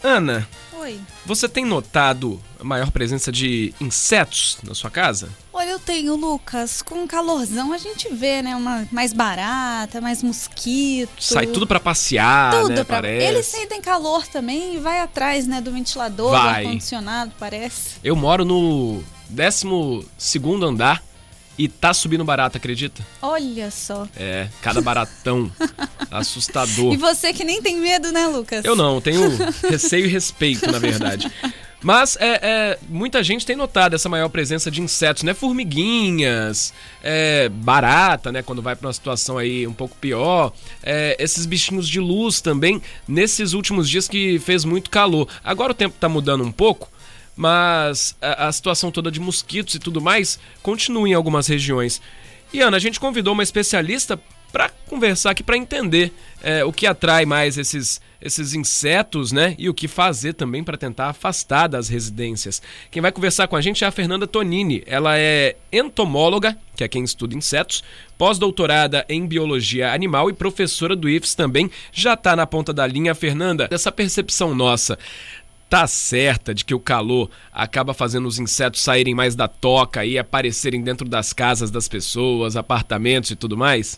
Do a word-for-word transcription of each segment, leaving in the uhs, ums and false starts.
Ana, Oi. você tem notado a maior presença de insetos na sua casa? Olha, eu tenho, Lucas. Com calorzão a gente vê, né? Uma mais barata, mais mosquito. Sai tudo pra passear, Tudo né? pra... Parece. Eles sentem calor também e vai atrás, né? Do ventilador, Vai. do ar-condicionado, parece. Eu moro no décimo segundo andar e tá subindo barata, acredita? Olha só. É, cada baratão. Assustador. E você que nem tem medo, né, Lucas? Eu não, tenho receio e respeito, na verdade. Mas é, é, muita gente tem notado essa maior presença de insetos, né? Formiguinhas, é, barata, né? Quando vai para uma situação aí um pouco pior. É, esses bichinhos de luz também, nesses últimos dias que fez muito calor. Agora o tempo tá mudando um pouco, mas a, a situação toda de mosquitos e tudo mais continua em algumas regiões. E Ana, a gente convidou uma especialista para conversar aqui, para entender é, o que atrai mais esses, esses insetos, né? E o que fazer também para tentar afastar das residências. Quem vai conversar com a gente é a Fernanda Tonini. Ela é entomóloga, que é quem estuda insetos, pós-doutorada em biologia animal e professora do I F S também. Já está na ponta da linha. Fernanda, essa percepção nossa tá certa de que o calor acaba fazendo os insetos saírem mais da toca e aparecerem dentro das casas das pessoas, apartamentos e tudo mais?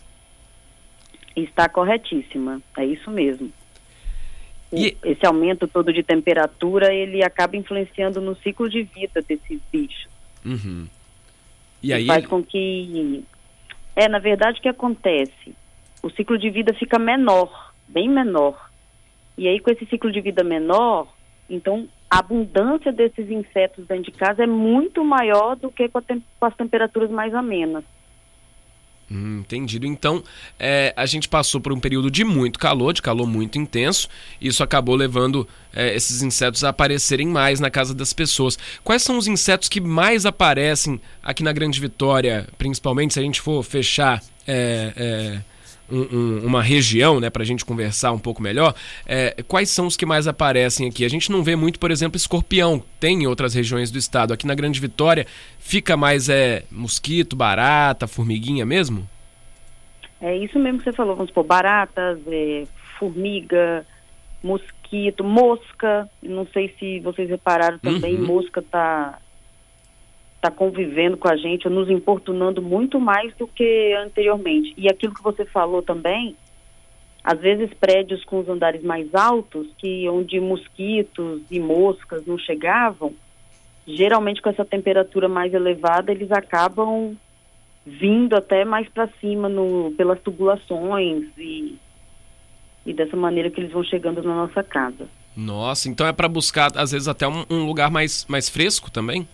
Está corretíssima, é isso mesmo. E... Esse aumento todo de temperatura, ele acaba influenciando no ciclo de vida desses bichos. Uhum. E aí faz ele... com que... É, na verdade, o que acontece? O ciclo de vida fica menor, bem menor. E aí, com esse ciclo de vida menor, então, a abundância desses insetos dentro de casa é muito maior do que com, a tem... com as temperaturas mais amenas. Hum, entendido. Então, é, a gente passou por um período de muito calor, de calor muito intenso. Isso acabou levando é, esses insetos a aparecerem mais na casa das pessoas. Quais são os insetos que mais aparecem aqui na Grande Vitória, principalmente se a gente for fechar é, é, um, um, uma região, né, para a gente conversar um pouco melhor? É, quais são os que mais aparecem aqui? A gente não vê muito, por exemplo, escorpião. Tem em outras regiões do estado. Aqui na Grande Vitória fica mais é, mosquito, barata, formiguinha mesmo? É isso mesmo que você falou, vamos supor, baratas, é, formiga, mosquito, mosca, não sei se vocês repararam também, uhum. Mosca tá, tá convivendo com a gente, nos importunando muito mais do que anteriormente. E aquilo que você falou também, às vezes prédios com os andares mais altos, que onde mosquitos e moscas não chegavam, geralmente com essa temperatura mais elevada, eles acabam vindo até mais para cima no, pelas tubulações e, e dessa maneira que eles vão chegando na nossa casa. Nossa, então é para buscar às vezes até um, um lugar mais, mais fresco também?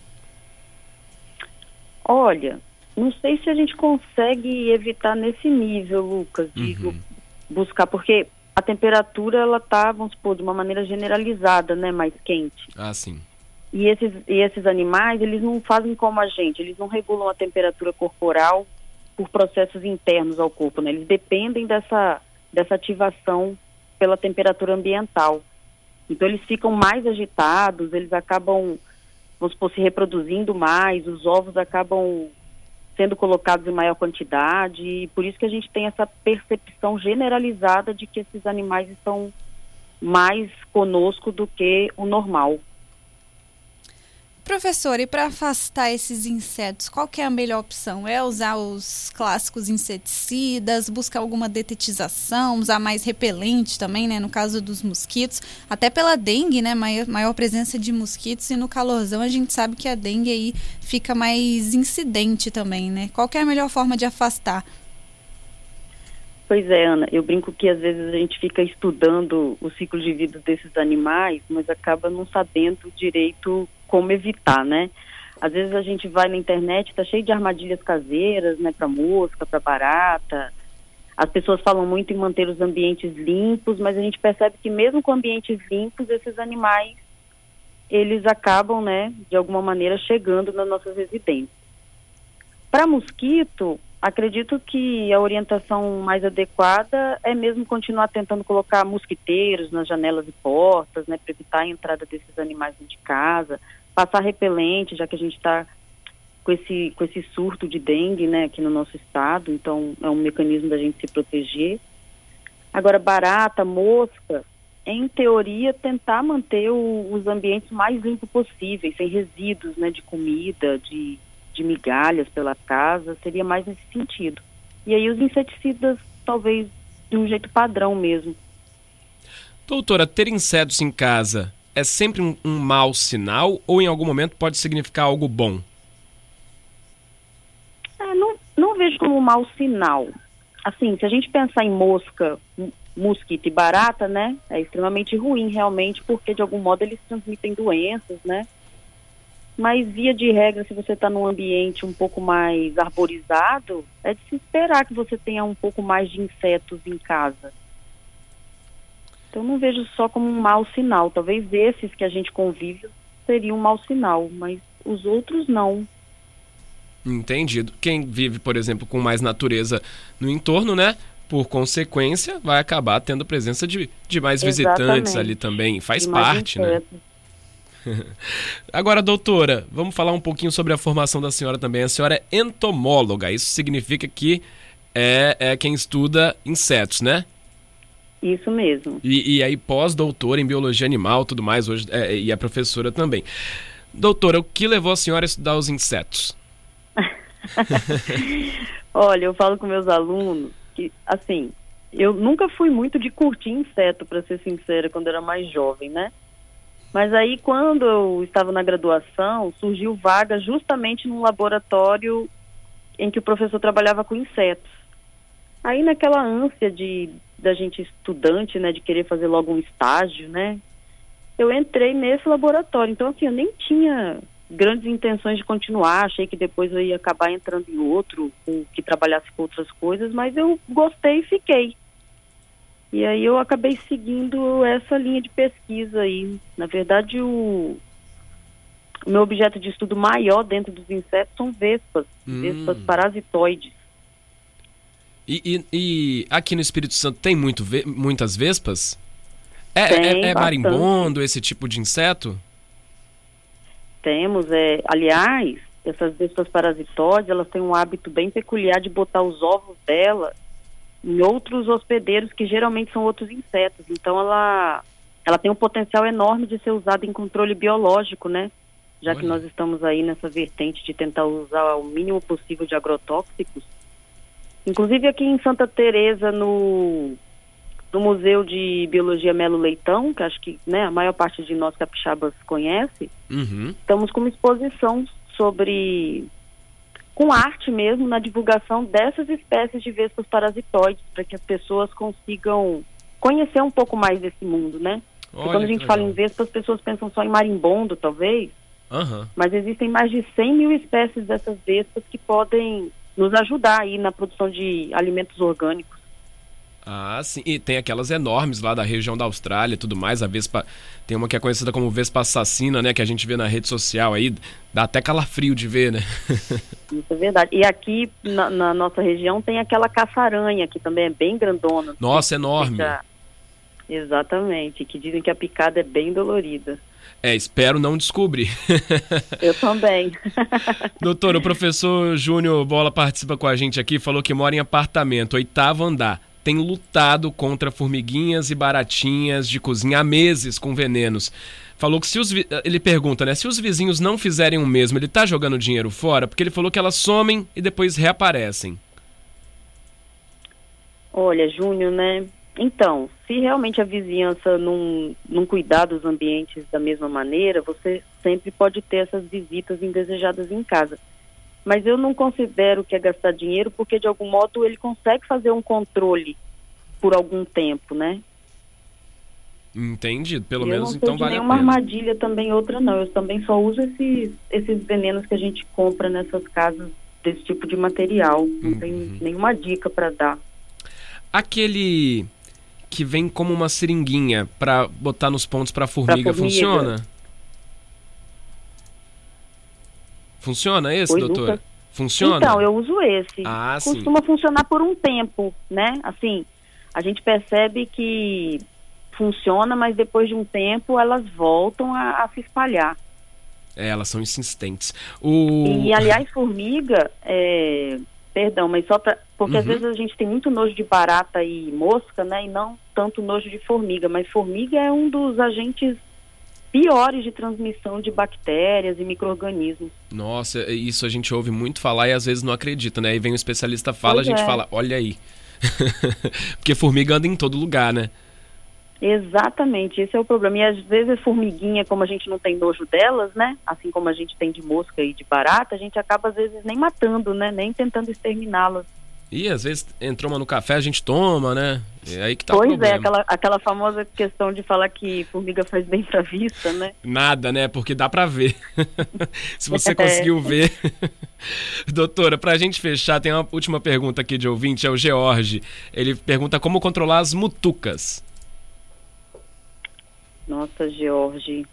Olha, não sei se a gente consegue evitar nesse nível, Lucas, de Uhum. buscar, porque a temperatura ela tá, vamos supor, de uma maneira generalizada, né, mais quente. Ah, sim. E esses, e esses animais, eles não fazem como a gente, eles não regulam a temperatura corporal por processos internos ao corpo, né? Eles dependem dessa, dessa ativação pela temperatura ambiental. Então eles ficam mais agitados, eles acabam, vamos supor, se reproduzindo mais, os ovos acabam sendo colocados em maior quantidade, e por isso que a gente tem essa percepção generalizada de que esses animais estão mais conosco do que o normal. Professor, e para afastar esses insetos, qual que é a melhor opção? É usar os clássicos inseticidas, buscar alguma detetização, usar mais repelente também, né? No caso dos mosquitos, até pela dengue, né? Maior, maior presença de mosquitos, e no calorzão a gente sabe que a dengue aí fica mais incidente também, né? Qual que é a melhor forma de afastar? Pois é, Ana, eu brinco que às vezes a gente fica estudando o ciclo de vida desses animais, mas acaba não sabendo direito como evitar, né? Às vezes a gente vai na internet, tá cheio de armadilhas caseiras, né, para mosca, para barata. As pessoas falam muito em manter os ambientes limpos, mas a gente percebe que mesmo com ambientes limpos, esses animais, eles acabam, né, de alguma maneira chegando nas nossas residências. Para mosquito, acredito que a orientação mais adequada é mesmo continuar tentando colocar mosquiteiros nas janelas e portas, né, para evitar a entrada desses animais dentro de casa, passar repelente, já que a gente está com esse, com esse surto de dengue, né, aqui no nosso estado, então é um mecanismo da gente se proteger. Agora, barata, mosca, em teoria, tentar manter o, os ambientes mais limpos possíveis, sem resíduos, né, de comida, de, de migalhas pela casa, seria mais nesse sentido. E aí os inseticidas, talvez, de um jeito padrão mesmo. Doutora, ter insetos em casa é sempre um, um mau sinal ou em algum momento pode significar algo bom? É, não, não vejo como um mau sinal. Assim, se a gente pensar em mosca, mosquito e barata, né, é extremamente ruim realmente, porque de algum modo eles transmitem doenças, né? Mas via de regra, se você está num ambiente um pouco mais arborizado, é de se esperar que você tenha um pouco mais de insetos em casa. Então não vejo só como um mau sinal. Talvez esses que a gente convive seriam um mau sinal, mas os outros não. Entendido. Quem vive, por exemplo, com mais natureza no entorno, né? Por consequência, vai acabar tendo presença de, de mais visitantes. Exatamente. Ali também. Faz parte, né? Agora, doutora, vamos falar um pouquinho sobre a formação da senhora também. A senhora é entomóloga. Isso significa que é, é quem estuda insetos, né? Isso mesmo. E, e aí pós-doutora em biologia animal, tudo mais, hoje é, e é professora também. Doutora, o que levou a senhora a estudar os insetos? Olha, eu falo com meus alunos que, assim, eu nunca fui muito de curtir inseto, para ser sincera, quando eu era mais jovem, né? Mas aí, quando eu estava na graduação, surgiu vaga justamente num laboratório em que o professor trabalhava com insetos. Aí, naquela ânsia de da gente estudante, né, de querer fazer logo um estágio, né, eu entrei nesse laboratório. Então, assim, eu nem tinha grandes intenções de continuar, achei que depois eu ia acabar entrando em outro, que trabalhasse com outras coisas, mas eu gostei e fiquei. E aí eu acabei seguindo essa linha de pesquisa aí. Na verdade, o, o meu objeto de estudo maior dentro dos insetos são vespas, hum. vespas parasitoides. E, e, e aqui no Espírito Santo tem muito, muitas vespas? É, tem, é, é marimbondo, esse tipo de inseto? Temos, é, aliás, essas vespas parasitoides, elas têm um hábito bem peculiar de botar os ovos dela em outros hospedeiros, que geralmente são outros insetos. Então ela, ela tem um potencial enorme de ser usada em controle biológico, né? Já Olha. que nós estamos aí nessa vertente de tentar usar o mínimo possível de agrotóxicos. Inclusive aqui em Santa Teresa, no, no Museu de Biologia Melo Leitão, que acho que, né, a maior parte de nós capixabas conhece, uhum. estamos com uma exposição sobre, com arte mesmo, na divulgação dessas espécies de vespas parasitoides, para que as pessoas consigam conhecer um pouco mais desse mundo, né? Porque quando a gente fala em vespa, as pessoas pensam só em marimbondo, talvez, uhum. mas existem mais de cem mil espécies dessas vespas que podem nos ajudar aí na produção de alimentos orgânicos. Ah, sim. E tem aquelas enormes lá da região da Austrália e tudo mais. A vespa, tem uma que é conhecida como vespa assassina, né? Que a gente vê na rede social aí. Dá até calafrio de ver, né? Isso é verdade. E aqui na, na nossa região tem aquela caça-aranha, que também é bem grandona. Nossa, enorme. Fica... Exatamente. Que dizem que a picada é bem dolorida. É, espero não descobrir. Eu também. Doutor, o professor Júnior Bola participa com a gente aqui, falou que mora em apartamento, oitavo andar. Tem lutado contra formiguinhas e baratinhas de cozinha há meses com venenos. Falou que se os... Vi... Ele pergunta, né? Se os vizinhos não fizerem o mesmo, ele tá jogando dinheiro fora? Porque ele falou que elas somem e depois reaparecem. Olha, Júnior, né? Então, se realmente a vizinhança não, não cuidar dos ambientes da mesma maneira, você sempre pode ter essas visitas indesejadas em casa. Mas eu não considero que é gastar dinheiro, porque de algum modo ele consegue fazer um controle por algum tempo, né? Entendido, pelo eu menos não então vale a pena. Nenhuma armadilha também, outra não. Eu também só uso esses, esses venenos que a gente compra nessas casas desse tipo de material. Não uhum. tem nenhuma dica para dar. Aquele que vem como uma seringuinha para botar nos pontos para formiga, formiga, funciona? Funciona esse, pois doutora? Nunca... Funciona? Então, eu uso esse. Ah, Costuma sim. funcionar por um tempo, né? Assim, a gente percebe que funciona, mas depois de um tempo elas voltam a, a se espalhar. É, elas são insistentes. O... E, aliás, formiga, é... perdão, mas só para porque Uhum. às vezes a gente tem muito nojo de barata e mosca, né, e não tanto nojo de formiga, mas formiga é um dos agentes piores de transmissão de bactérias e micro-organismos. Nossa, isso a gente ouve muito falar e às vezes não acredita, né? Aí vem o especialista fala, Pois a gente é. fala, olha aí. Porque formiga anda em todo lugar, né? Exatamente, esse é o problema. E às vezes a formiguinha, como a gente não tem nojo delas, né, assim como a gente tem de mosca e de barata, a gente acaba às vezes nem matando, né, nem tentando exterminá-las. E às vezes entrou uma no café, a gente toma, né? É aí que tá o Pois problema. é, aquela, aquela famosa questão de falar que formiga faz bem pra vista, né? Nada, né? Porque dá pra ver. Se você conseguiu ver. Doutora, pra gente fechar, tem uma última pergunta aqui de ouvinte, é o George. Ele pergunta como controlar as mutucas. Nossa, George,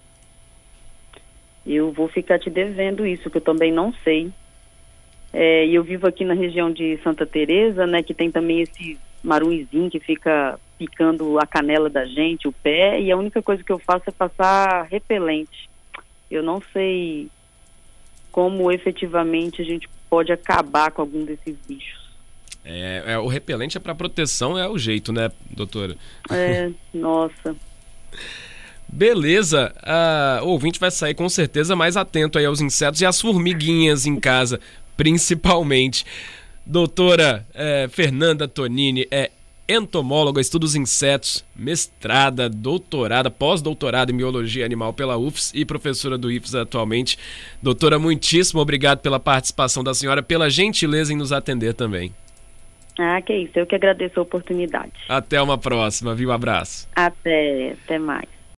eu vou ficar te devendo isso, que eu também não sei. É, e eu vivo aqui na região de Santa Teresa, né, que tem também esse marunzinho que fica picando a canela da gente, o pé, e a única coisa que eu faço é passar repelente. Eu não sei como efetivamente a gente pode acabar com algum desses bichos. É, é, o repelente é pra proteção, é o jeito, né, doutora? É, nossa. Beleza, ah, o ouvinte vai sair com certeza mais atento aí aos insetos e às formiguinhas em casa, principalmente. Doutora eh, Fernanda Tonini é entomóloga, estuda os insetos, mestrada, doutorada, pós-doutorada em biologia animal pela U F S e professora do I F S atualmente. Doutora, muitíssimo obrigado pela participação da senhora, pela gentileza em nos atender também. Ah, que isso, eu que agradeço a oportunidade. Até uma próxima, viu? Um abraço. Até, até mais.